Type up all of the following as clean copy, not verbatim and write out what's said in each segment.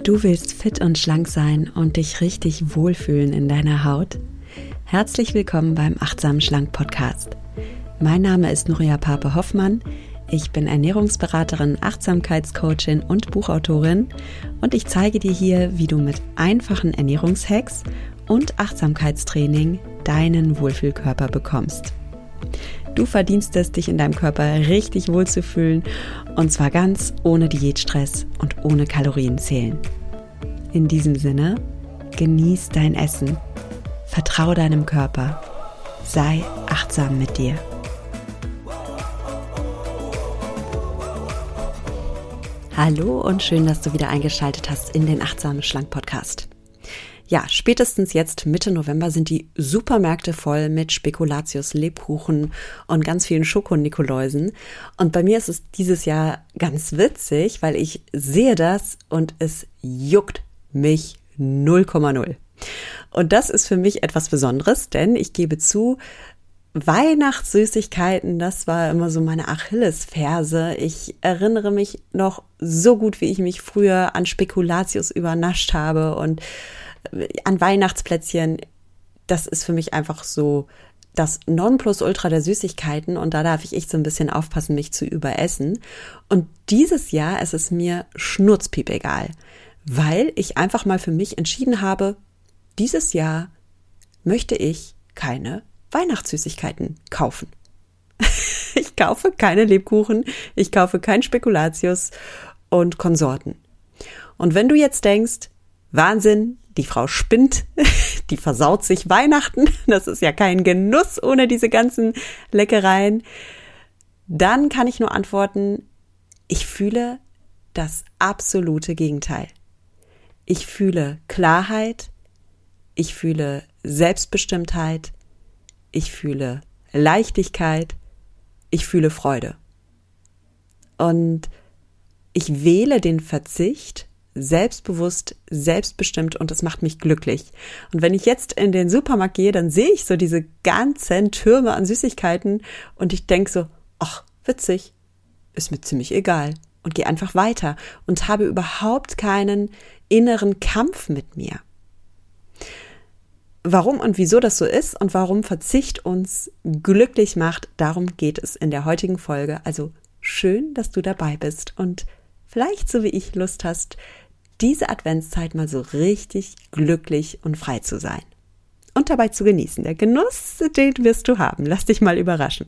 Du willst fit und schlank sein und dich richtig wohlfühlen in deiner Haut? Herzlich willkommen beim Achtsam Schlank Podcast. Mein Name ist Nuria Pape-Hoffmann. Ich bin Ernährungsberaterin, Achtsamkeitscoachin und Buchautorin und ich zeige dir hier, wie du mit einfachen Ernährungshacks und Achtsamkeitstraining deinen Wohlfühlkörper bekommst. Du verdienst es, dich in deinem Körper richtig wohlzufühlen und zwar ganz ohne Diätstress und ohne Kalorienzählen. In diesem Sinne, genieß dein Essen, vertraue deinem Körper, sei achtsam mit dir. Hallo und schön, dass du wieder eingeschaltet hast in den Achtsam Schlank Podcast. Ja, spätestens jetzt Mitte November sind die Supermärkte voll mit Spekulatius, Lebkuchen und ganz vielen Schokonikoläusen. Und bei mir ist es dieses Jahr ganz witzig, weil ich sehe das und es juckt mich 0,0. Und das ist für mich etwas Besonderes, denn ich gebe zu, Weihnachtssüßigkeiten, das war immer so meine Achillesferse. Ich erinnere mich noch so gut, wie ich mich früher an Spekulatius übernascht habe und an Weihnachtsplätzchen. Das ist für mich einfach so das Nonplusultra der Süßigkeiten und da darf ich echt so ein bisschen aufpassen, mich zu überessen. Und dieses Jahr ist es mir schnurzpiep egal, weil ich einfach mal für mich entschieden habe, dieses Jahr möchte ich keine Weihnachtssüßigkeiten kaufen. Ich kaufe keine Lebkuchen, ich kaufe kein Spekulatius und Konsorten. Und wenn du jetzt denkst, Wahnsinn, die Frau spinnt, die versaut sich Weihnachten, das ist ja kein Genuss ohne diese ganzen Leckereien, dann kann ich nur antworten, ich fühle das absolute Gegenteil. Ich fühle Klarheit, ich fühle Selbstbestimmtheit, ich fühle Leichtigkeit, ich fühle Freude. Und ich wähle den Verzicht selbstbewusst, selbstbestimmt und es macht mich glücklich. Und wenn ich jetzt in den Supermarkt gehe, dann sehe ich so diese ganzen Türme an Süßigkeiten und ich denke so, ach, witzig, ist mir ziemlich egal und gehe einfach weiter und habe überhaupt keinen inneren Kampf mit mir. Warum und wieso das so ist und warum Verzicht uns glücklich macht, darum geht es in der heutigen Folge. Also schön, dass du dabei bist und vielleicht, so wie ich, Lust hast, diese Adventszeit mal so richtig glücklich und frei zu sein. Und dabei zu genießen. Der Genuss, den wirst du haben. Lass dich mal überraschen.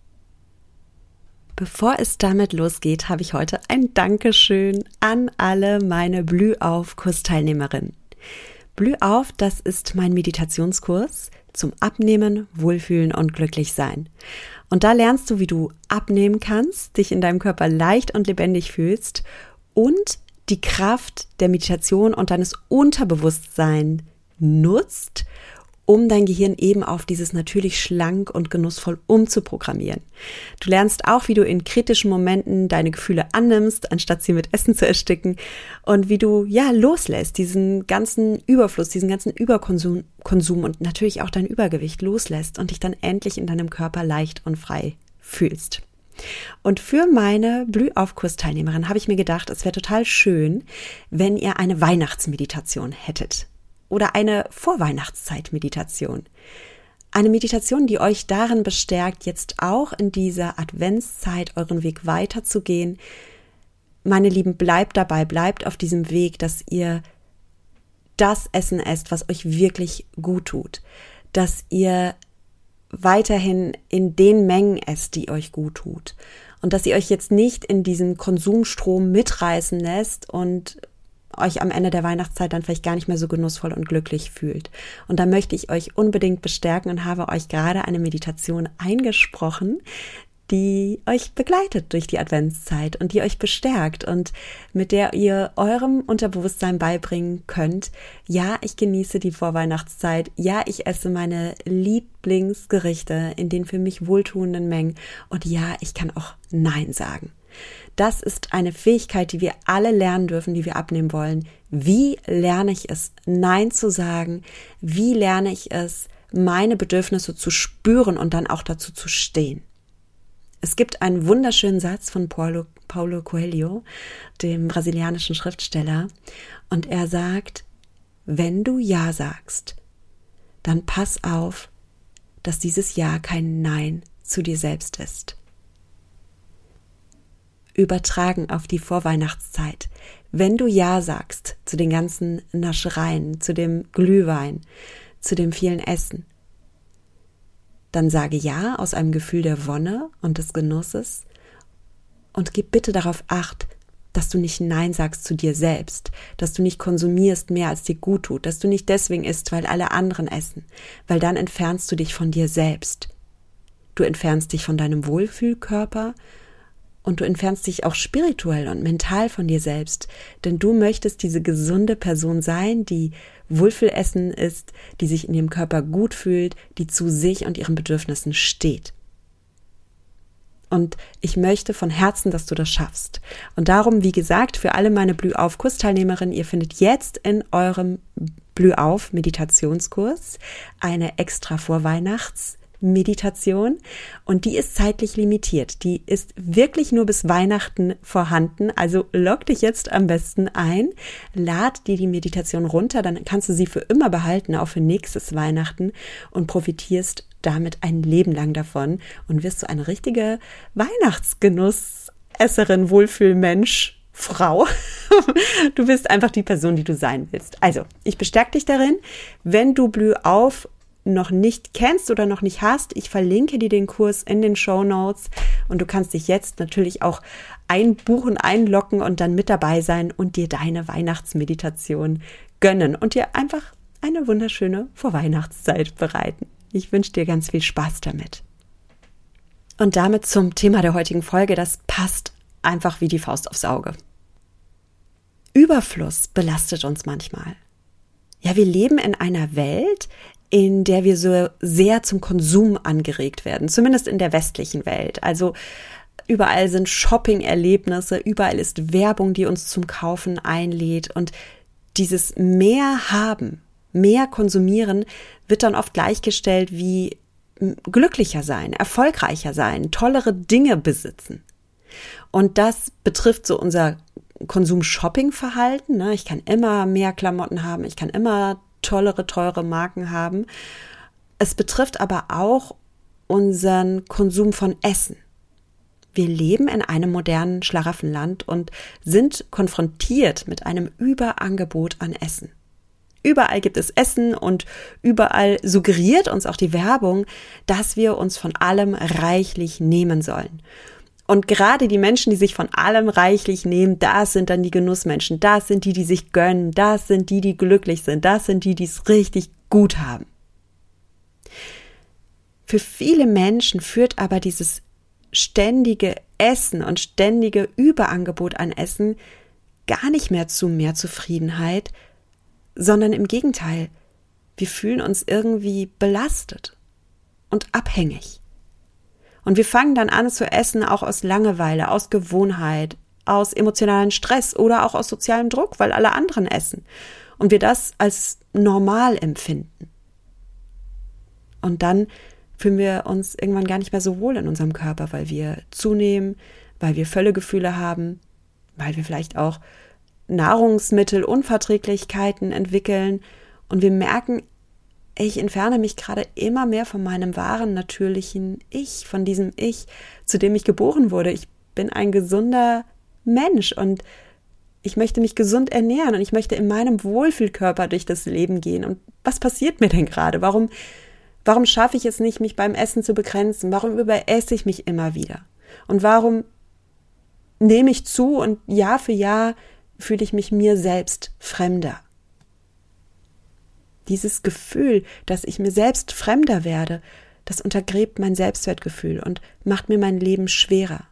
Bevor es damit losgeht, habe ich heute ein Dankeschön an alle meine Blühauf-Kursteilnehmerinnen. Blüh auf, das ist mein Meditationskurs zum Abnehmen, Wohlfühlen und Glücklichsein. Und da lernst du, wie du abnehmen kannst, dich in deinem Körper leicht und lebendig fühlst und die Kraft der Meditation und deines Unterbewusstseins nutzt, um dein Gehirn eben auf dieses natürlich schlank und genussvoll umzuprogrammieren. Du lernst auch, wie du in kritischen Momenten deine Gefühle annimmst, anstatt sie mit Essen zu ersticken und wie du loslässt, diesen ganzen Überfluss, diesen ganzen Überkonsum und natürlich auch dein Übergewicht loslässt und dich dann endlich in deinem Körper leicht und frei fühlst. Und für meine Blühauf-Kursteilnehmerin habe ich mir gedacht, es wäre total schön, wenn ihr eine Weihnachtsmeditation hättet. Oder eine Vorweihnachtszeit-Meditation. Eine Meditation, die euch darin bestärkt, jetzt auch in dieser Adventszeit euren Weg weiterzugehen. Meine Lieben, bleibt dabei, bleibt auf diesem Weg, dass ihr das Essen esst, was euch wirklich gut tut. Dass ihr weiterhin in den Mengen esst, die euch gut tut. Und dass ihr euch jetzt nicht in diesem Konsumstrom mitreißen lässt und euch am Ende der Weihnachtszeit dann vielleicht gar nicht mehr so genussvoll und glücklich fühlt. Und da möchte ich euch unbedingt bestärken und habe euch gerade eine Meditation eingesprochen, die euch begleitet durch die Adventszeit und die euch bestärkt und mit der ihr eurem Unterbewusstsein beibringen könnt, ja, ich genieße die Vorweihnachtszeit, ja, ich esse meine Lieblingsgerichte in den für mich wohltuenden Mengen und ja, ich kann auch Nein sagen. Das ist eine Fähigkeit, die wir alle lernen dürfen, die wir abnehmen wollen. Wie lerne ich es, Nein zu sagen? Wie lerne ich es, meine Bedürfnisse zu spüren und dann auch dazu zu stehen? Es gibt einen wunderschönen Satz von Paulo Paulo Coelho, dem brasilianischen Schriftsteller. Und er sagt, wenn du Ja sagst, dann pass auf, dass dieses Ja kein Nein zu dir selbst ist. Übertragen auf die Vorweihnachtszeit. Wenn du Ja sagst zu den ganzen Naschereien, zu dem Glühwein, zu dem vielen Essen, dann sage Ja aus einem Gefühl der Wonne und des Genusses und gib bitte darauf Acht, dass du nicht Nein sagst zu dir selbst, dass du nicht konsumierst mehr, als dir gut tut, dass du nicht deswegen isst, weil alle anderen essen, weil dann entfernst du dich von dir selbst. Du entfernst dich von deinem Wohlfühlkörper und du entfernst dich auch spirituell und mental von dir selbst, denn du möchtest diese gesunde Person sein, die Wohlfühlessen isst, die sich in ihrem Körper gut fühlt, die zu sich und ihren Bedürfnissen steht. Und ich möchte von Herzen, dass du das schaffst. Und darum, wie gesagt, für alle meine Blühauf-Kursteilnehmerinnen, ihr findet jetzt in eurem Blühauf-Meditationskurs eine extra Vorweihnachts-Meditation und die ist zeitlich limitiert. Die ist wirklich nur bis Weihnachten vorhanden. Also log dich jetzt am besten ein, lad dir die Meditation runter, dann kannst du sie für immer behalten, auch für nächstes Weihnachten und profitierst damit ein Leben lang davon und wirst du eine richtige Weihnachtsgenussesserin, Wohlfühlmensch, Frau. Du bist einfach die Person, die du sein willst. Also, ich bestärke dich darin, wenn du Blühauf noch nicht kennst oder noch nicht hast, ich verlinke dir den Kurs in den Shownotes und du kannst dich jetzt natürlich auch einbuchen, einloggen und dann mit dabei sein und dir deine Weihnachtsmeditation gönnen und dir einfach eine wunderschöne Vorweihnachtszeit bereiten. Ich wünsche dir ganz viel Spaß damit. Und damit zum Thema der heutigen Folge, das passt einfach wie die Faust aufs Auge. Überfluss belastet uns manchmal. Ja, wir leben in einer Welt, in der wir so sehr zum Konsum angeregt werden, zumindest in der westlichen Welt. Also überall sind Shopping-Erlebnisse, überall ist Werbung, die uns zum Kaufen einlädt und dieses mehr haben, mehr konsumieren wird dann oft gleichgestellt wie glücklicher sein, erfolgreicher sein, tollere Dinge besitzen. Und das betrifft so unser Konsum-Shopping-Verhalten. Ich kann immer mehr Klamotten haben, ich kann immer tollere, teure Marken haben. Es betrifft aber auch unseren Konsum von Essen. Wir leben in einem modernen Schlaraffenland und sind konfrontiert mit einem Überangebot an Essen. Überall gibt es Essen und überall suggeriert uns auch die Werbung, dass wir uns von allem reichlich nehmen sollen. Und gerade die Menschen, die sich von allem reichlich nehmen, das sind dann die Genussmenschen, das sind die sich gönnen, das sind die glücklich sind, das sind die es richtig gut haben. Für viele Menschen führt aber dieses ständige Essen und ständige Überangebot an Essen gar nicht mehr zu mehr Zufriedenheit, sondern im Gegenteil, wir fühlen uns irgendwie belastet und abhängig. Und wir fangen dann an zu essen, auch aus Langeweile, aus Gewohnheit, aus emotionalen Stress oder auch aus sozialem Druck, weil alle anderen essen. Und wir das als normal empfinden. Und dann fühlen wir uns irgendwann gar nicht mehr so wohl in unserem Körper, weil wir zunehmen, weil wir Völlegefühle haben, weil wir vielleicht auch Nahrungsmittelunverträglichkeiten entwickeln und wir merken, ich entferne mich gerade immer mehr von meinem wahren, natürlichen Ich, von diesem Ich, zu dem ich geboren wurde. Ich bin ein gesunder Mensch und ich möchte mich gesund ernähren und ich möchte in meinem Wohlfühlkörper durch das Leben gehen. Und was passiert mir denn gerade? Warum schaffe ich es nicht, mich beim Essen zu begrenzen? Warum überesse ich mich immer wieder? Und warum nehme ich zu und Jahr für Jahr fühle ich mich mir selbst fremder? Dieses Gefühl, dass ich mir selbst fremder werde, das untergräbt mein Selbstwertgefühl und macht mir mein Leben schwerer.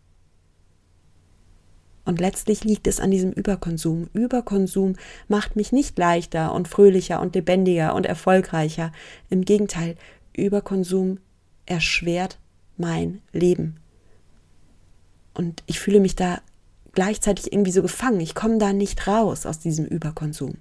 Und letztlich liegt es an diesem Überkonsum. Überkonsum macht mich nicht leichter und fröhlicher und lebendiger und erfolgreicher. Im Gegenteil, Überkonsum erschwert mein Leben. Und ich fühle mich da gleichzeitig irgendwie so gefangen. Ich komme da nicht raus aus diesem Überkonsum.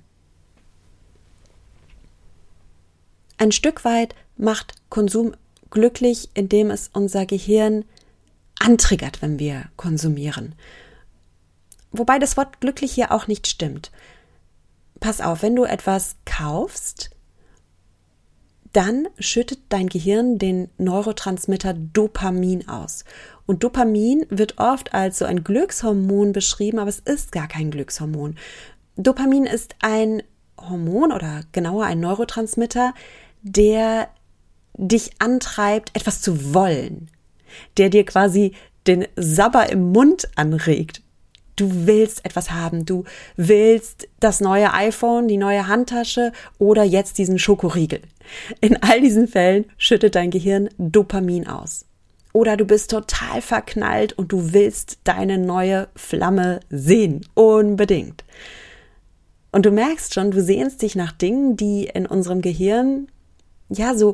Ein Stück weit macht Konsum glücklich, indem es unser Gehirn antriggert, wenn wir konsumieren. Wobei das Wort glücklich hier auch nicht stimmt. Pass auf, wenn du etwas kaufst, dann schüttet dein Gehirn den Neurotransmitter Dopamin aus. Und Dopamin wird oft als so ein Glückshormon beschrieben, aber es ist gar kein Glückshormon. Dopamin ist ein Hormon oder genauer ein Neurotransmitter, der dich antreibt, etwas zu wollen, der dir quasi den Sabber im Mund anregt. Du willst etwas haben, du willst das neue iPhone, die neue Handtasche oder jetzt diesen Schokoriegel. In all diesen Fällen schüttet dein Gehirn Dopamin aus. Oder du bist total verknallt und du willst deine neue Flamme sehen, unbedingt. Und du merkst schon, du sehnst dich nach Dingen, die in unserem Gehirn ja so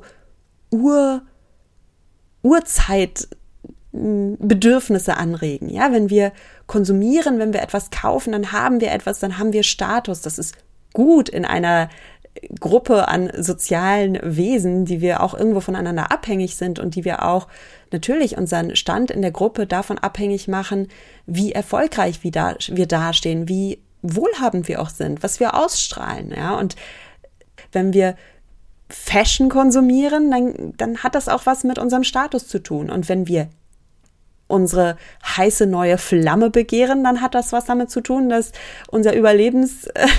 Urzeitbedürfnisse anregen. Ja, wenn wir konsumieren, wenn wir etwas kaufen, dann haben wir etwas, dann haben wir Status. Das ist gut in einer Gruppe an sozialen Wesen, die wir auch irgendwo voneinander abhängig sind und die wir auch natürlich unseren Stand in der Gruppe davon abhängig machen, wie erfolgreich wir dastehen, wie wohlhabend wir auch sind, was wir ausstrahlen. Ja, und wenn wir Fashion konsumieren, dann hat das auch was mit unserem Status zu tun. Und wenn wir unsere heiße neue Flamme begehren, dann hat das was damit zu tun, dass unser Überleben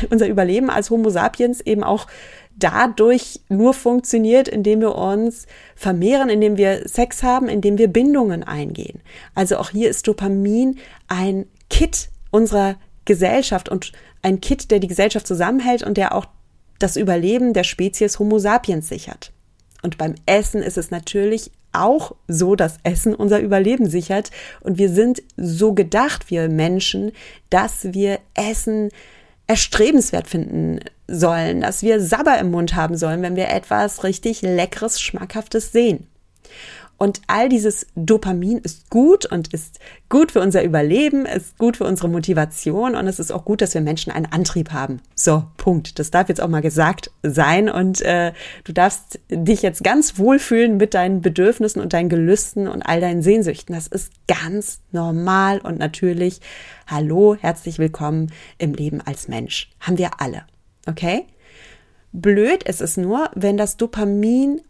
als Homo sapiens eben auch dadurch nur funktioniert, indem wir uns vermehren, indem wir Sex haben, indem wir Bindungen eingehen. Also auch hier ist Dopamin ein Kit unserer Gesellschaft und ein Kit, der die Gesellschaft zusammenhält und der auch das Überleben der Spezies Homo sapiens sichert. Und beim Essen ist es natürlich auch so, dass Essen unser Überleben sichert. Und wir sind so gedacht, wir Menschen, dass wir Essen erstrebenswert finden sollen, dass wir Sabber im Mund haben sollen, wenn wir etwas richtig Leckeres, Schmackhaftes sehen. Und all dieses Dopamin ist gut und ist gut für unser Überleben, ist gut für unsere Motivation und es ist auch gut, dass wir Menschen einen Antrieb haben. So, Punkt. Das darf jetzt auch mal gesagt sein und du darfst dich jetzt ganz wohlfühlen mit deinen Bedürfnissen und deinen Gelüsten und all deinen Sehnsüchten. Das ist ganz normal und natürlich. Hallo, herzlich willkommen im Leben als Mensch. Haben wir alle, okay? Blöd ist es nur, wenn das Dopamin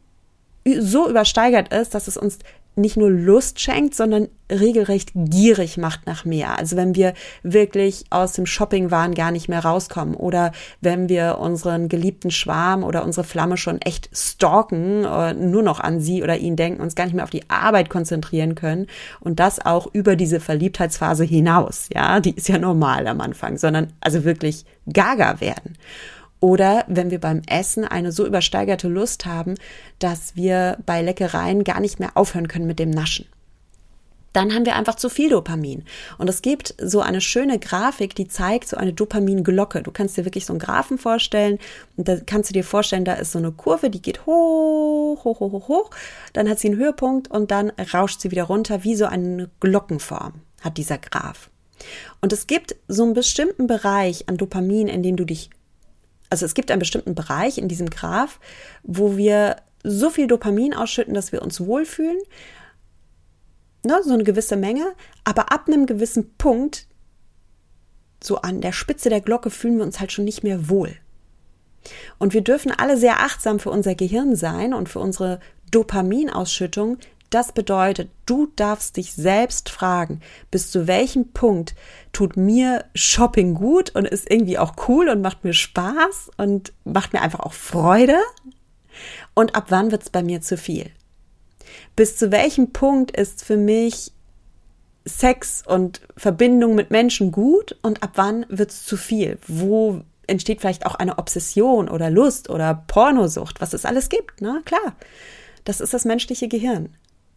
so übersteigert ist, dass es uns nicht nur Lust schenkt, sondern regelrecht gierig macht nach mehr. Also wenn wir wirklich aus dem Shoppingwahn gar nicht mehr rauskommen oder wenn wir unseren geliebten Schwarm oder unsere Flamme schon echt stalken, nur noch an sie oder ihn denken, uns gar nicht mehr auf die Arbeit konzentrieren können und das auch über diese Verliebtheitsphase hinaus. Ja, die ist ja normal am Anfang, sondern also wirklich gaga werden. Oder wenn wir beim Essen eine so übersteigerte Lust haben, dass wir bei Leckereien gar nicht mehr aufhören können mit dem Naschen. Dann haben wir einfach zu viel Dopamin. Und es gibt so eine schöne Grafik, die zeigt so eine Dopaminglocke. Du kannst dir wirklich so einen Graphen vorstellen und da kannst du dir vorstellen, da ist so eine Kurve, die geht hoch, hoch, hoch, hoch, hoch. Dann hat sie einen Höhepunkt und dann rauscht sie wieder runter, wie so eine Glockenform hat dieser Graph. Und es gibt so einen bestimmten Bereich an Dopamin, in dem es gibt einen bestimmten Bereich in diesem Graph, wo wir so viel Dopamin ausschütten, dass wir uns wohlfühlen, ne, so eine gewisse Menge, aber ab einem gewissen Punkt, so an der Spitze der Glocke, fühlen wir uns halt schon nicht mehr wohl. Und wir dürfen alle sehr achtsam für unser Gehirn sein und für unsere Dopaminausschüttung. Das bedeutet, du darfst dich selbst fragen, bis zu welchem Punkt tut mir Shopping gut und ist irgendwie auch cool und macht mir Spaß und macht mir einfach auch Freude und ab wann wird es bei mir zu viel? Bis zu welchem Punkt ist für mich Sex und Verbindung mit Menschen gut und ab wann wird es zu viel? Wo entsteht vielleicht auch eine Obsession oder Lust oder Pornosucht, was es alles gibt, ne? Klar, das ist das menschliche Gehirn.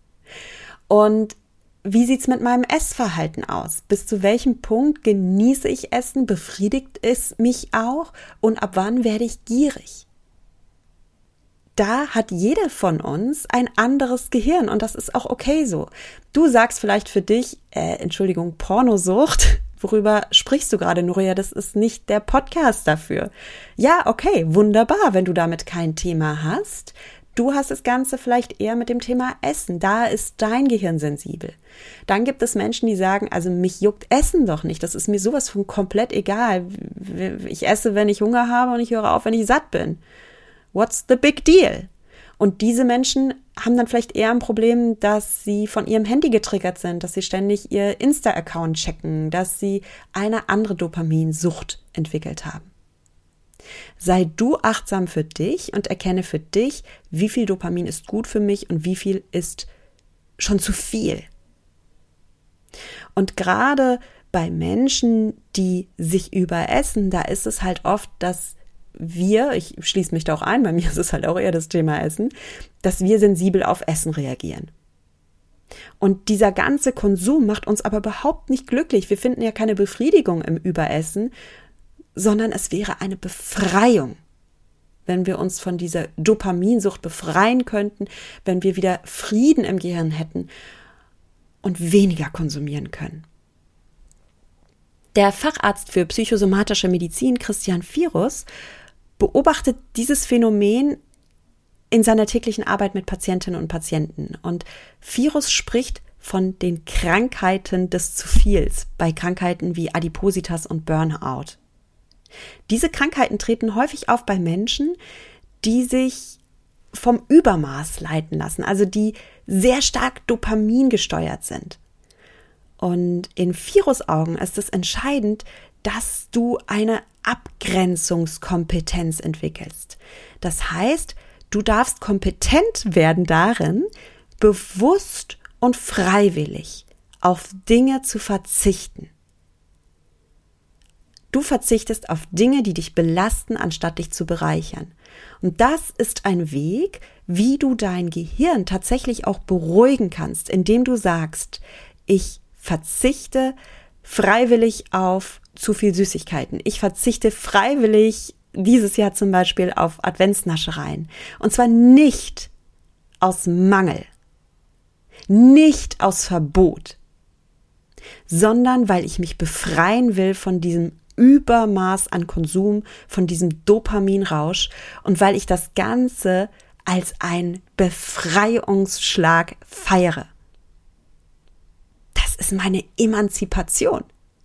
Und wie sieht's mit meinem Essverhalten aus? Bis zu welchem Punkt genieße ich Essen? Befriedigt es mich auch? Und ab wann werde ich gierig? Da hat jeder von uns ein anderes Gehirn und das ist auch okay so. Du sagst vielleicht für dich, Pornosucht. Worüber sprichst du gerade, Nuria? Das ist nicht der Podcast dafür. Ja, okay, wunderbar. Wenn du damit kein Thema hast, Du hast das Ganze vielleicht eher mit dem Thema Essen. Da ist dein Gehirn sensibel. Dann gibt es Menschen, die sagen, also mich juckt Essen doch nicht. Das ist mir sowas von komplett egal. Ich esse, wenn ich Hunger habe und ich höre auf, wenn ich satt bin. What's the big deal? Und diese Menschen haben dann vielleicht eher ein Problem, dass sie von ihrem Handy getriggert sind, dass sie ständig ihr Insta-Account checken, dass sie eine andere Dopaminsucht entwickelt haben. Sei du achtsam für dich und erkenne für dich, wie viel Dopamin ist gut für mich und wie viel ist schon zu viel. Und gerade bei Menschen, die sich überessen, da ist es halt oft, dass ich schließe mich da auch ein, bei mir ist es halt auch eher das Thema Essen, dass wir sensibel auf Essen reagieren. Und dieser ganze Konsum macht uns aber überhaupt nicht glücklich. Wir finden ja keine Befriedigung im Überessen, sondern es wäre eine Befreiung, wenn wir uns von dieser Dopaminsucht befreien könnten, wenn wir wieder Frieden im Gehirn hätten und weniger konsumieren können. Der Facharzt für psychosomatische Medizin, Christian Virus, beobachtet dieses Phänomen in seiner täglichen Arbeit mit Patientinnen und Patienten. Und Virus spricht von den Krankheiten des Zu-Viels bei Krankheiten wie Adipositas und Burnout. Diese Krankheiten treten häufig auf bei Menschen, die sich vom Übermaß leiten lassen, also die sehr stark Dopamin gesteuert sind. Und in Virus Augen ist es entscheidend, dass du eine Abgrenzungskompetenz entwickelst. Das heißt, du darfst kompetent werden darin, bewusst und freiwillig auf Dinge zu verzichten. Du verzichtest auf Dinge, die dich belasten, anstatt dich zu bereichern. Und das ist ein Weg, wie du dein Gehirn tatsächlich auch beruhigen kannst, indem du sagst, ich verzichte freiwillig auf zu viel Süßigkeiten. Ich verzichte freiwillig dieses Jahr zum Beispiel auf Adventsnaschereien. Und zwar nicht aus Mangel, nicht aus Verbot, sondern weil ich mich befreien will von diesem Übermaß an Konsum, von diesem Dopaminrausch und weil ich das Ganze als einen Befreiungsschlag feiere. Das ist meine Emanzipation.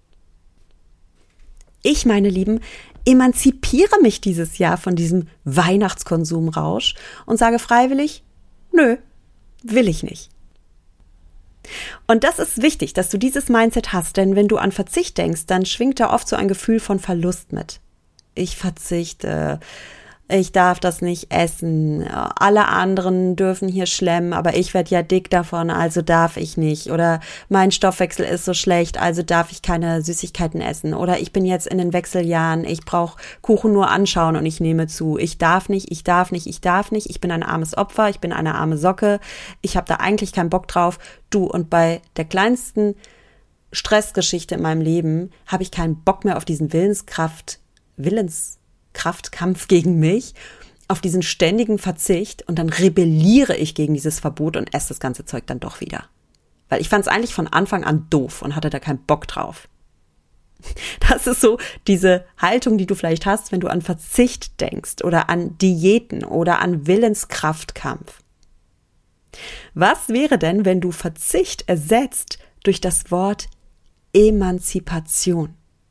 Ich, meine Lieben, emanzipiere mich dieses Jahr von diesem Weihnachtskonsumrausch und sage freiwillig, nö, will ich nicht. Und das ist wichtig, dass du dieses Mindset hast, denn wenn du an Verzicht denkst, dann schwingt da oft so ein Gefühl von Verlust mit. Ich verzichte, ich darf das nicht essen, alle anderen dürfen hier schlemmen, aber ich werde ja dick davon, also darf ich nicht. Oder mein Stoffwechsel ist so schlecht, also darf ich keine Süßigkeiten essen. Oder ich bin jetzt in den Wechseljahren, ich brauche Kuchen nur anschauen und ich nehme zu. Ich darf nicht, ich bin ein armes Opfer, ich bin eine arme Socke, ich habe da eigentlich keinen Bock drauf. Du, und bei der kleinsten Stressgeschichte in meinem Leben habe ich keinen Bock mehr auf diesen Willenskraftkampf gegen mich, auf diesen ständigen Verzicht, und dann rebelliere ich gegen dieses Verbot und esse das ganze Zeug dann doch wieder. Weil ich fand es eigentlich von Anfang an doof und hatte da keinen Bock drauf. Das ist so diese Haltung, die du vielleicht hast, wenn du an Verzicht denkst oder an Diäten oder an Willenskraftkampf. Was wäre denn, wenn du Verzicht ersetzt durch das Wort Emanzipation?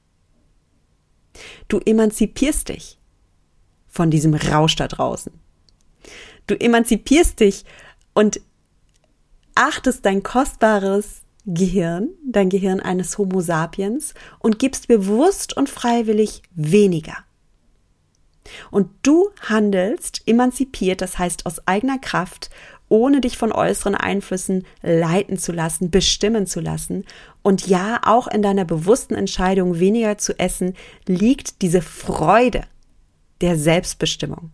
Du emanzipierst dich von diesem Rausch da draußen. Du emanzipierst dich und achtest dein kostbares Gehirn, dein Gehirn eines Homo sapiens, und gibst bewusst und freiwillig weniger. Und du handelst emanzipiert, das heißt aus eigener Kraft, ohne dich von äußeren Einflüssen leiten zu lassen, bestimmen zu lassen. Und ja, auch in deiner bewussten Entscheidung, weniger zu essen, liegt diese Freude der Selbstbestimmung.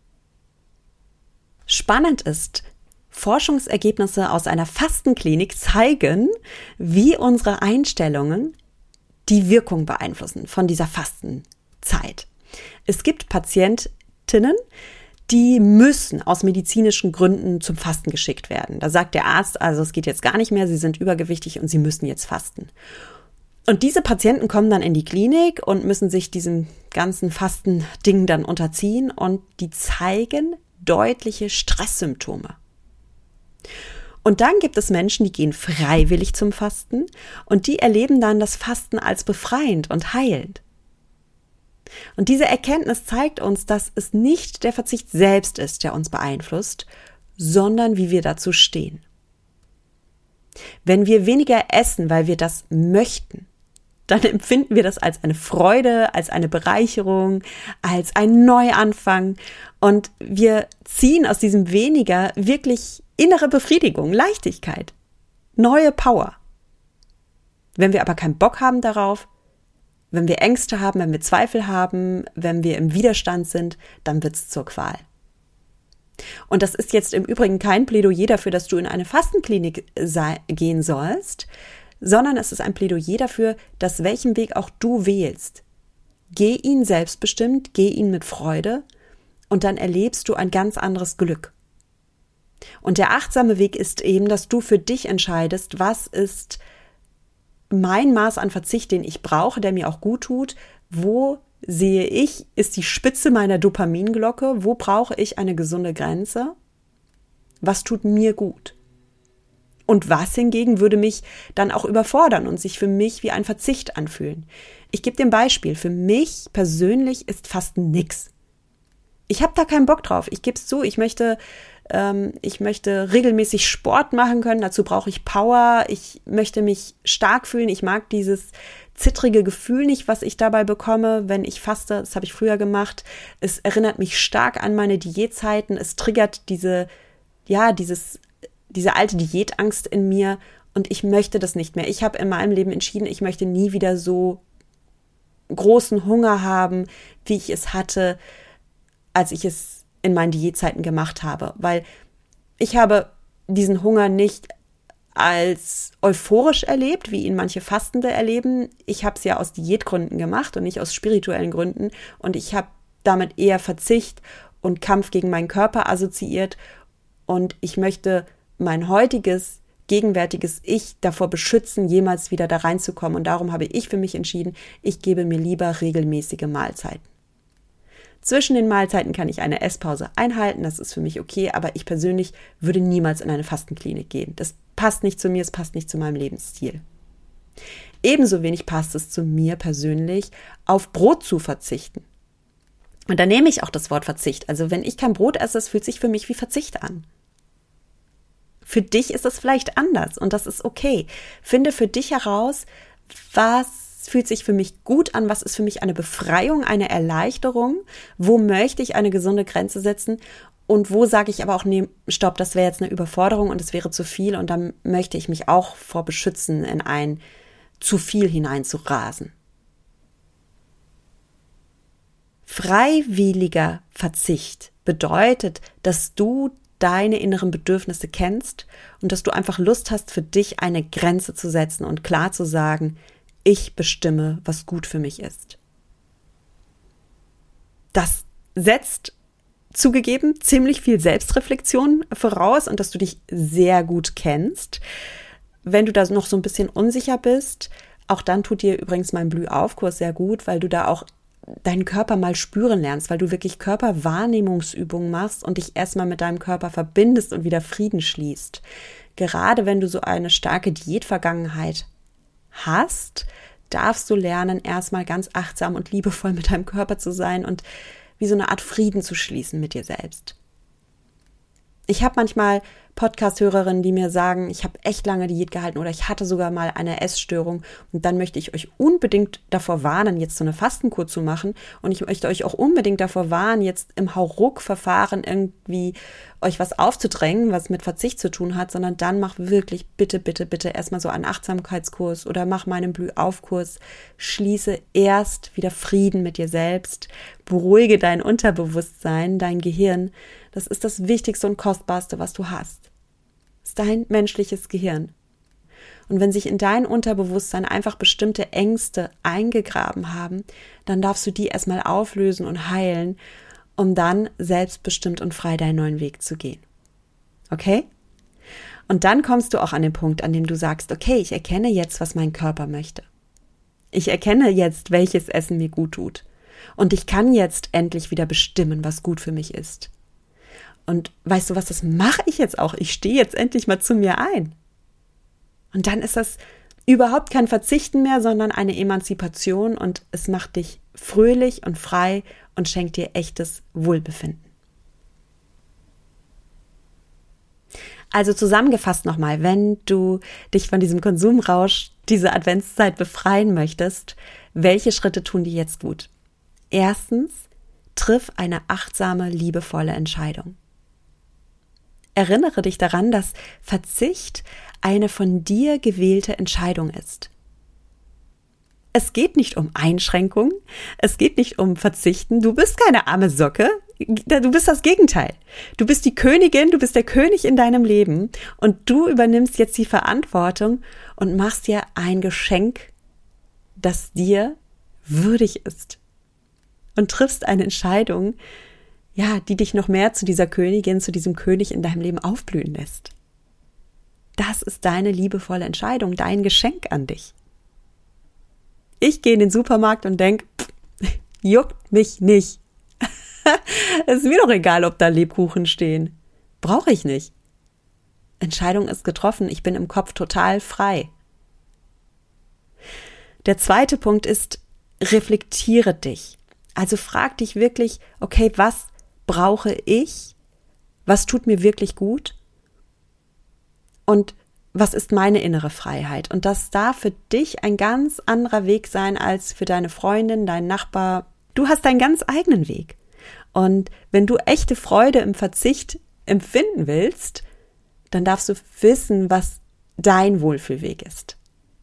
Spannend ist, Forschungsergebnisse aus einer Fastenklinik zeigen, wie unsere Einstellungen die Wirkung beeinflussen von dieser Fastenzeit. Es gibt Patientinnen, die müssen aus medizinischen Gründen zum Fasten geschickt werden. Da sagt der Arzt, also es geht jetzt gar nicht mehr, sie sind übergewichtig und sie müssen jetzt fasten. Und diese Patienten kommen dann in die Klinik und müssen sich diesem ganzen Fastending dann unterziehen, und die zeigen deutliche Stresssymptome. Und dann gibt es Menschen, die gehen freiwillig zum Fasten und die erleben dann das Fasten als befreiend und heilend. Und diese Erkenntnis zeigt uns, dass es nicht der Verzicht selbst ist, der uns beeinflusst, sondern wie wir dazu stehen. Wenn wir weniger essen, weil wir das möchten, dann empfinden wir das als eine Freude, als eine Bereicherung, als einen Neuanfang und wir ziehen aus diesem weniger wirklich innere Befriedigung, Leichtigkeit, neue Power. Wenn wir aber keinen Bock haben darauf, wenn wir Ängste haben, wenn wir Zweifel haben, wenn wir im Widerstand sind, dann wird's zur Qual. Und das ist jetzt im Übrigen kein Plädoyer dafür, dass du in eine Fastenklinik gehen sollst, sondern es ist ein Plädoyer dafür, dass welchen Weg auch du wählst. Geh ihn selbstbestimmt, geh ihn mit Freude und dann erlebst du ein ganz anderes Glück. Und der achtsame Weg ist eben, dass du für dich entscheidest, was ist mein Maß an Verzicht, den ich brauche, der mir auch gut tut, wo sehe ich, ist die Spitze meiner Dopaminglocke, wo brauche ich eine gesunde Grenze, was tut mir gut. Und was hingegen würde mich dann auch überfordern und sich für mich wie ein Verzicht anfühlen. Ich gebe dir ein Beispiel. Für mich persönlich ist Fasten nix. Ich habe da keinen Bock drauf. Ich gebe es zu, ich möchte regelmäßig Sport machen können. Dazu brauche ich Power. Ich möchte mich stark fühlen. Ich mag dieses zittrige Gefühl nicht, was ich dabei bekomme, wenn ich faste. Das habe ich früher gemacht. Es erinnert mich stark an meine Diätzeiten. Es triggert diese alte Diätangst in mir und ich möchte das nicht mehr. Ich habe in meinem Leben entschieden, ich möchte nie wieder so großen Hunger haben, wie ich es hatte, als ich es in meinen Diätzeiten gemacht habe, weil ich habe diesen Hunger nicht als euphorisch erlebt, wie ihn manche Fastende erleben. Ich habe es ja aus Diätgründen gemacht und nicht aus spirituellen Gründen und ich habe damit eher Verzicht und Kampf gegen meinen Körper assoziiert und ich möchte mein heutiges, gegenwärtiges Ich davor beschützen, jemals wieder da reinzukommen. Und darum habe ich für mich entschieden, ich gebe mir lieber regelmäßige Mahlzeiten. Zwischen den Mahlzeiten kann ich eine Esspause einhalten, das ist für mich okay, aber ich persönlich würde niemals in eine Fastenklinik gehen. Das passt nicht zu mir, es passt nicht zu meinem Lebensstil. Ebenso wenig passt es zu mir persönlich, auf Brot zu verzichten. Und da nehme ich auch das Wort Verzicht. Also wenn ich kein Brot esse, das fühlt sich für mich wie Verzicht an. Für dich ist es vielleicht anders und das ist okay. Finde für dich heraus, was fühlt sich für mich gut an, was ist für mich eine Befreiung, eine Erleichterung, wo möchte ich eine gesunde Grenze setzen und wo sage ich aber auch, nee, stopp, das wäre jetzt eine Überforderung und es wäre zu viel und dann möchte ich mich auch vor beschützen, in ein zu viel hineinzurasen. Freiwilliger Verzicht bedeutet, dass du deine inneren Bedürfnisse kennst und dass du einfach Lust hast, für dich eine Grenze zu setzen und klar zu sagen, ich bestimme, was gut für mich ist. Das setzt zugegeben ziemlich viel Selbstreflexion voraus und dass du dich sehr gut kennst. Wenn du da noch so ein bisschen unsicher bist, auch dann tut dir übrigens mein Blühauf-Kurs sehr gut, weil du da auch deinen Körper mal spüren lernst, weil du wirklich Körperwahrnehmungsübungen machst und dich erstmal mit deinem Körper verbindest und wieder Frieden schließt. Gerade wenn du so eine starke Diätvergangenheit hast, darfst du lernen, erstmal ganz achtsam und liebevoll mit deinem Körper zu sein und wie so eine Art Frieden zu schließen mit dir selbst. Ich habe manchmal Podcast-Hörerinnen, die mir sagen, ich habe echt lange Diät gehalten oder ich hatte sogar mal eine Essstörung und dann möchte ich euch unbedingt davor warnen, jetzt so eine Fastenkur zu machen und ich möchte euch auch unbedingt davor warnen, jetzt im Hauruck-Verfahren irgendwie euch was aufzudrängen, was mit Verzicht zu tun hat, sondern dann mach wirklich bitte erstmal so einen Achtsamkeitskurs oder mach meinen Blühauf-Kurs, schließe erst wieder Frieden mit dir selbst, beruhige dein Unterbewusstsein, dein Gehirn. Das ist das Wichtigste und Kostbarste, was du hast. Das ist dein menschliches Gehirn. Und wenn sich in dein Unterbewusstsein einfach bestimmte Ängste eingegraben haben, dann darfst du die erstmal auflösen und heilen, um dann selbstbestimmt und frei deinen neuen Weg zu gehen. Okay? Und dann kommst du auch an den Punkt, an dem du sagst, okay, ich erkenne jetzt, was mein Körper möchte. Ich erkenne jetzt, welches Essen mir gut tut. Und ich kann jetzt endlich wieder bestimmen, was gut für mich ist. Und weißt du was, das mache ich jetzt auch. Ich stehe jetzt endlich mal zu mir ein. Und dann ist das überhaupt kein Verzichten mehr, sondern eine Emanzipation und es macht dich fröhlich und frei und schenkt dir echtes Wohlbefinden. Also zusammengefasst nochmal, wenn du dich von diesem Konsumrausch diese Adventszeit befreien möchtest, welche Schritte tun dir jetzt gut? Erstens, triff eine achtsame, liebevolle Entscheidung. Erinnere dich daran, dass Verzicht eine von dir gewählte Entscheidung ist. Es geht nicht um Einschränkung, es geht nicht um Verzichten. Du bist keine arme Socke, du bist das Gegenteil. Du bist die Königin, du bist der König in deinem Leben und du übernimmst jetzt die Verantwortung und machst dir ein Geschenk, das dir würdig ist. Und triffst eine Entscheidung, ja, die dich noch mehr zu dieser Königin, zu diesem König in deinem Leben aufblühen lässt. Das ist deine liebevolle Entscheidung, dein Geschenk an dich. Ich gehe in den Supermarkt und denke, juckt mich nicht. Es ist mir doch egal, ob da Lebkuchen stehen. Brauche ich nicht. Entscheidung ist getroffen, ich bin im Kopf total frei. Der zweite Punkt ist, reflektiere dich. Also frag dich wirklich, okay, was brauche ich? Was tut mir wirklich gut? Und was ist meine innere Freiheit? Und das darf für dich ein ganz anderer Weg sein als für deine Freundin, deinen Nachbar. Du hast deinen ganz eigenen Weg. Und wenn du echte Freude im Verzicht empfinden willst, dann darfst du wissen, was dein Wohlfühlweg ist.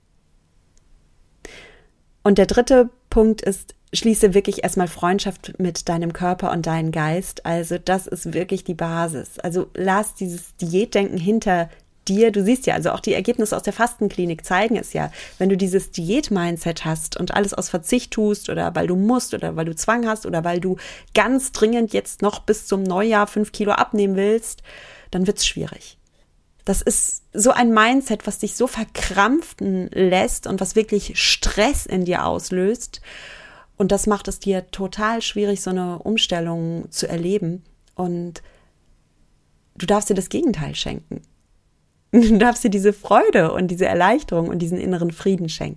Und der dritte Punkt ist, schließe wirklich erstmal Freundschaft mit deinem Körper und deinem Geist. Also das ist wirklich die Basis. Also lass dieses Diätdenken hinter dir. Du siehst ja, also auch die Ergebnisse aus der Fastenklinik zeigen es ja. Wenn du dieses Diät-Mindset hast und alles aus Verzicht tust oder weil du musst oder weil du Zwang hast oder weil du ganz dringend jetzt noch bis zum Neujahr 5 Kilo abnehmen willst, dann wird's schwierig. Das ist so ein Mindset, was dich so verkrampfen lässt und was wirklich Stress in dir auslöst. Und das macht es dir total schwierig, so eine Umstellung zu erleben. Und du darfst dir das Gegenteil schenken. Du darfst dir diese Freude und diese Erleichterung und diesen inneren Frieden schenken.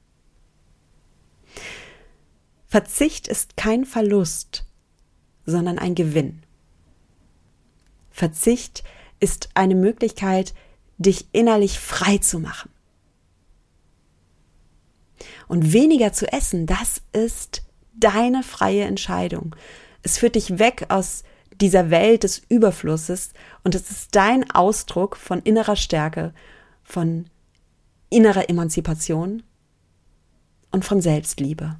Verzicht ist kein Verlust, sondern ein Gewinn. Verzicht ist eine Möglichkeit, dich innerlich frei zu machen. Und weniger zu essen, das ist deine freie Entscheidung. Es führt dich weg aus dieser Welt des Überflusses und es ist dein Ausdruck von innerer Stärke, von innerer Emanzipation und von Selbstliebe.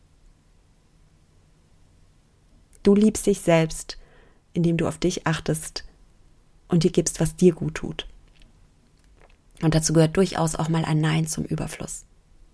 Du liebst dich selbst, indem du auf dich achtest und dir gibst, was dir gut tut. Und dazu gehört durchaus auch mal ein Nein zum Überfluss.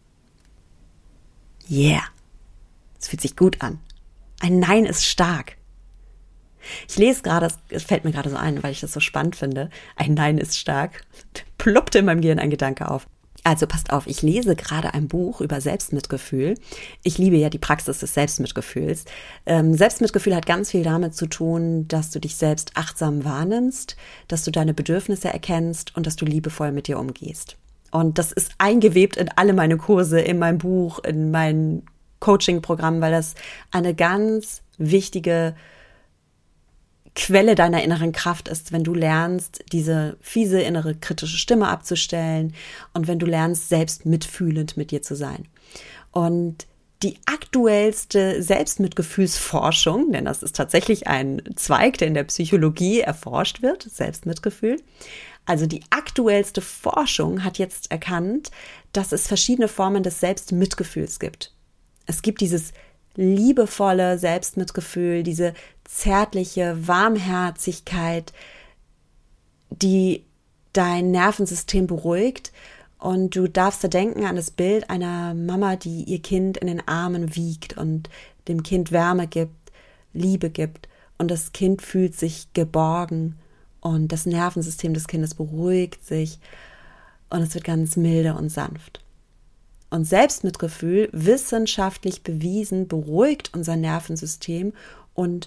Yeah, es fühlt sich gut an. Ein Nein ist stark. Ich lese gerade, es fällt mir gerade so ein, weil ich das so spannend finde. Ein Nein ist stark. Ploppte in meinem Gehirn ein Gedanke auf. Also passt auf, ich lese gerade ein Buch über Selbstmitgefühl. Ich liebe ja die Praxis des Selbstmitgefühls. Selbstmitgefühl hat ganz viel damit zu tun, dass du dich selbst achtsam wahrnimmst, dass du deine Bedürfnisse erkennst und dass du liebevoll mit dir umgehst. Und das ist eingewebt in alle meine Kurse, in mein Buch, in mein Coaching-Programm, weil das eine ganz wichtige Quelle deiner inneren Kraft ist, wenn du lernst, diese fiese innere kritische Stimme abzustellen und wenn du lernst, selbst mitfühlend mit dir zu sein. Und die aktuellste Selbstmitgefühlsforschung, denn das ist tatsächlich ein Zweig, der in der Psychologie erforscht wird, Selbstmitgefühl. Also die aktuellste Forschung hat jetzt erkannt, dass es verschiedene Formen des Selbstmitgefühls gibt. Es gibt dieses liebevolle Selbstmitgefühl, diese zärtliche Warmherzigkeit, die dein Nervensystem beruhigt. Und du darfst da denken an das Bild einer Mama, die ihr Kind in den Armen wiegt und dem Kind Wärme gibt, Liebe gibt. Und das Kind fühlt sich geborgen und das Nervensystem des Kindes beruhigt sich und es wird ganz milde und sanft. Und Selbstmitgefühl, wissenschaftlich bewiesen, beruhigt unser Nervensystem und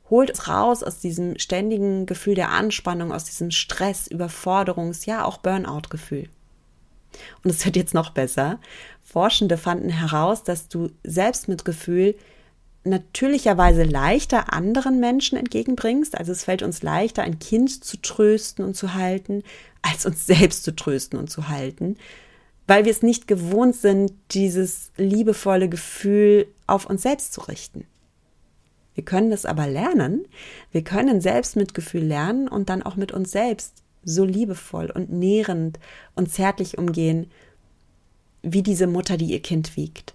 holt uns raus aus diesem ständigen Gefühl der Anspannung, aus diesem Stress, Überforderungs-, ja auch Burnout-Gefühl. Und es wird jetzt noch besser. Forschende fanden heraus, dass du Selbstmitgefühl natürlicherweise leichter anderen Menschen entgegenbringst. Also es fällt uns leichter, ein Kind zu trösten und zu halten, als uns selbst zu trösten und zu halten, weil wir es nicht gewohnt sind, dieses liebevolle Gefühl auf uns selbst zu richten. Wir können das aber lernen. Wir können Selbstmitgefühl lernen und dann auch mit uns selbst so liebevoll und nährend und zärtlich umgehen, wie diese Mutter, die ihr Kind wiegt.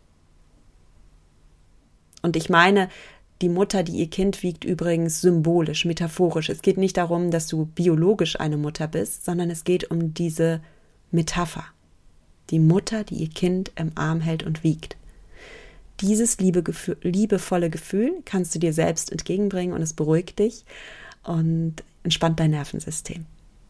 Und ich meine, die Mutter, die ihr Kind wiegt, übrigens symbolisch, metaphorisch. Es geht nicht darum, dass du biologisch eine Mutter bist, sondern es geht um diese Metapher. Die Mutter, die ihr Kind im Arm hält und wiegt. Dieses liebevolle Gefühl kannst du dir selbst entgegenbringen und es beruhigt dich und entspannt dein Nervensystem.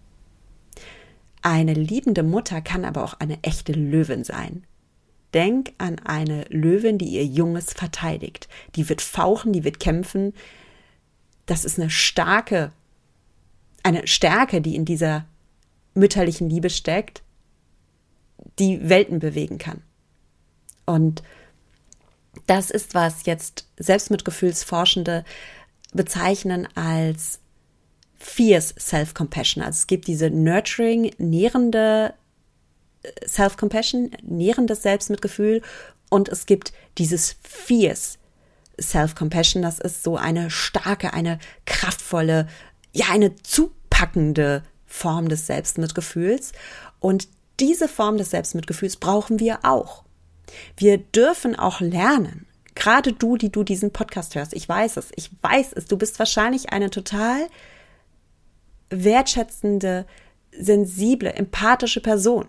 Eine liebende Mutter kann aber auch eine echte Löwin sein. Denk an eine Löwin, die ihr Junges verteidigt. Die wird fauchen, die wird kämpfen. Das ist eine Stärke, die in dieser mütterlichen Liebe steckt, die Welten bewegen kann. Und das ist, was jetzt Selbstmitgefühlsforschende bezeichnen als fierce Self-Compassion. Also es gibt diese nurturing, nährende Self-Compassion, nährendes Selbstmitgefühl, und es gibt dieses fierce Self-Compassion. Das ist so eine starke, eine kraftvolle, ja, eine zupackende Form des Selbstmitgefühls. Und diese Form des Selbstmitgefühls brauchen wir auch. Wir dürfen auch lernen, gerade du, die du diesen Podcast hörst, ich weiß es, du bist wahrscheinlich eine total wertschätzende, sensible, empathische Person.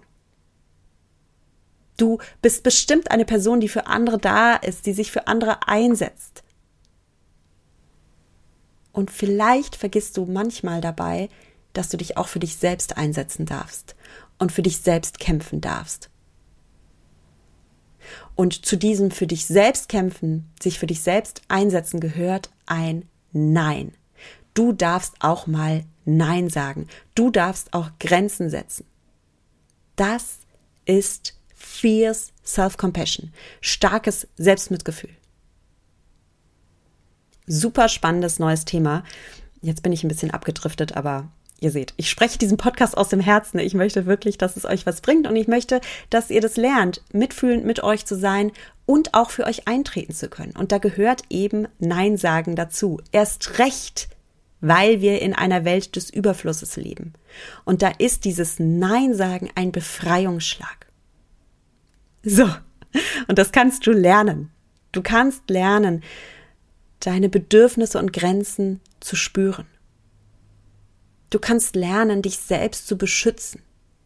Du bist bestimmt eine Person, die für andere da ist, die sich für andere einsetzt. Und vielleicht vergisst du manchmal dabei, dass du dich auch für dich selbst einsetzen darfst und für dich selbst kämpfen darfst. Und zu diesem für dich selbst kämpfen, sich für dich selbst einsetzen, gehört ein Nein. Du darfst auch mal Nein sagen. Du darfst auch Grenzen setzen. Das ist fierce Self-Compassion, starkes Selbstmitgefühl. Super spannendes neues Thema. Jetzt bin ich ein bisschen abgedriftet, aber ihr seht, ich spreche diesen Podcast aus dem Herzen. Ich möchte wirklich, dass es euch was bringt, und ich möchte, dass ihr das lernt, mitfühlend mit euch zu sein und auch für euch eintreten zu können. Und da gehört eben Nein sagen dazu. Erst recht, weil wir in einer Welt des Überflusses leben. Und da ist dieses Nein sagen ein Befreiungsschlag. So, und das kannst du lernen. Du kannst lernen, deine Bedürfnisse und Grenzen zu spüren. Du kannst lernen, dich selbst zu beschützen.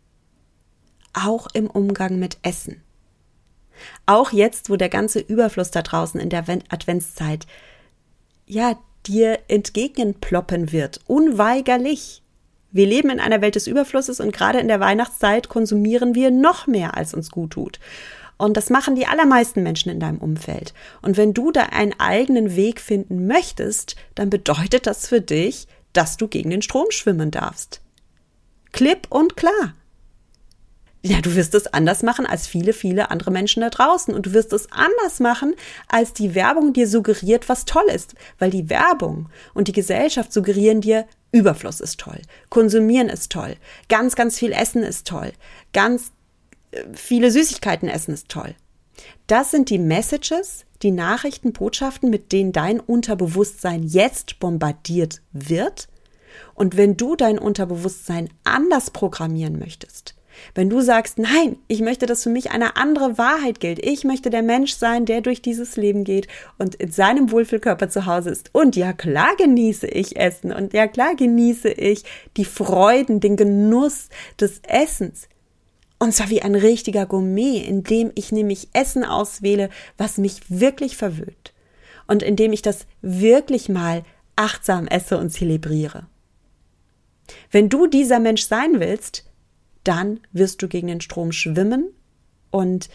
Auch im Umgang mit Essen. Auch jetzt, wo der ganze Überfluss da draußen in der Adventszeit, ja, dir entgegenploppen wird, unweigerlich. Wir leben in einer Welt des Überflusses und gerade in der Weihnachtszeit konsumieren wir noch mehr, als uns gut tut. Und das machen die allermeisten Menschen in deinem Umfeld. Und wenn du da einen eigenen Weg finden möchtest, dann bedeutet das für dich, dass du gegen den Strom schwimmen darfst. Klipp und klar. Ja, du wirst es anders machen als viele, viele andere Menschen da draußen. Und du wirst es anders machen, als die Werbung dir suggeriert, was toll ist. Weil die Werbung und die Gesellschaft suggerieren dir, Überfluss ist toll, Konsumieren ist toll, ganz, ganz viel Essen ist toll, ganz viele Süßigkeiten essen ist toll. Das sind die Messages, die Nachrichten, Botschaften, mit denen dein Unterbewusstsein jetzt bombardiert wird. Und wenn du dein Unterbewusstsein anders programmieren möchtest, wenn du sagst, nein, ich möchte, dass für mich eine andere Wahrheit gilt. Ich möchte der Mensch sein, der durch dieses Leben geht und in seinem Wohlfühlkörper zu Hause ist. Und ja, klar genieße ich Essen und ja, klar genieße ich die Freuden, den Genuss des Essens. Und zwar wie ein richtiger Gourmet, indem ich nämlich Essen auswähle, was mich wirklich verwöhnt. Und indem ich das wirklich mal achtsam esse und zelebriere. Wenn du dieser Mensch sein willst, dann wirst du gegen den Strom schwimmen und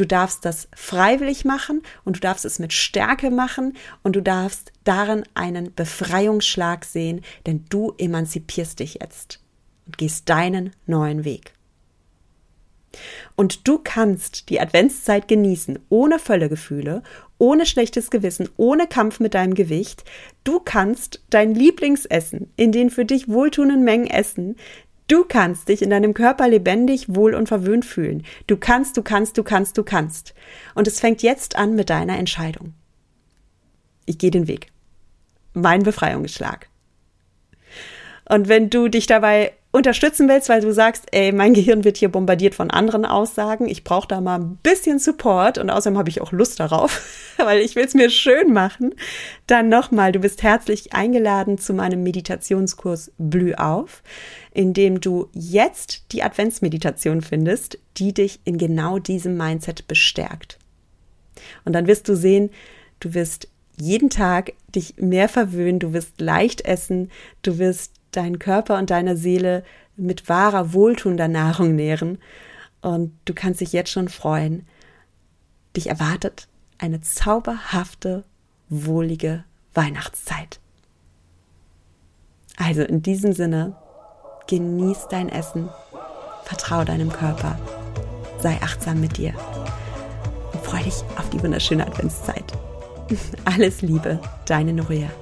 Du darfst das freiwillig machen und du darfst es mit Stärke machen und du darfst darin einen Befreiungsschlag sehen, denn du emanzipierst dich jetzt und gehst deinen neuen Weg. Und du kannst die Adventszeit genießen, ohne Völlegefühle, ohne schlechtes Gewissen, ohne Kampf mit deinem Gewicht. Du kannst dein Lieblingsessen in den für dich wohltuenden Mengen essen. Du kannst dich in deinem Körper lebendig, wohl und verwöhnt fühlen. Du kannst. Und es fängt jetzt an mit deiner Entscheidung. Ich gehe den Weg. Mein Befreiungsschlag. Und wenn du dich dabei unterstützen willst, weil du sagst, mein Gehirn wird hier bombardiert von anderen Aussagen, ich brauche da mal ein bisschen Support und außerdem habe ich auch Lust darauf, weil ich will es mir schön machen, dann nochmal, du bist herzlich eingeladen zu meinem Meditationskurs Blüh auf, in dem du jetzt die Adventsmeditation findest, die dich in genau diesem Mindset bestärkt. Und dann wirst du sehen, du wirst jeden Tag dich mehr verwöhnen, du wirst leicht essen, du wirst deinen Körper und deine Seele mit wahrer, wohltuender Nahrung nähren. Und du kannst dich jetzt schon freuen. Dich erwartet eine zauberhafte, wohlige Weihnachtszeit. Also in diesem Sinne, genieß dein Essen, vertrau deinem Körper, sei achtsam mit dir und freu dich auf die wunderschöne Adventszeit. Alles Liebe, deine Nuria.